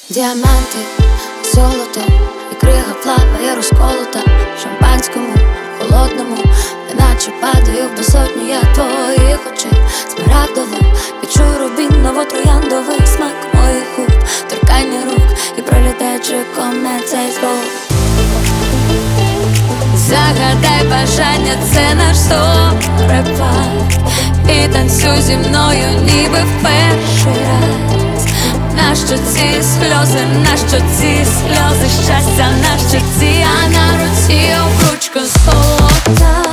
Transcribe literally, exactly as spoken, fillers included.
Діаманти, золото і крига плаває розколота в шампанському, холодному, неначе падаю в безодню я твоїх очей. Смарагдово відчую рубіново-трояндовий смак моїх губ, торкання рук і пролітає чеком цей звук. Загадай бажання, це наш зорепад, і танцюй зі мною, ніби в перший раз. Нащо ці сльози, нащо ці сльози щастя, нащо ці, а на руці обручка золота.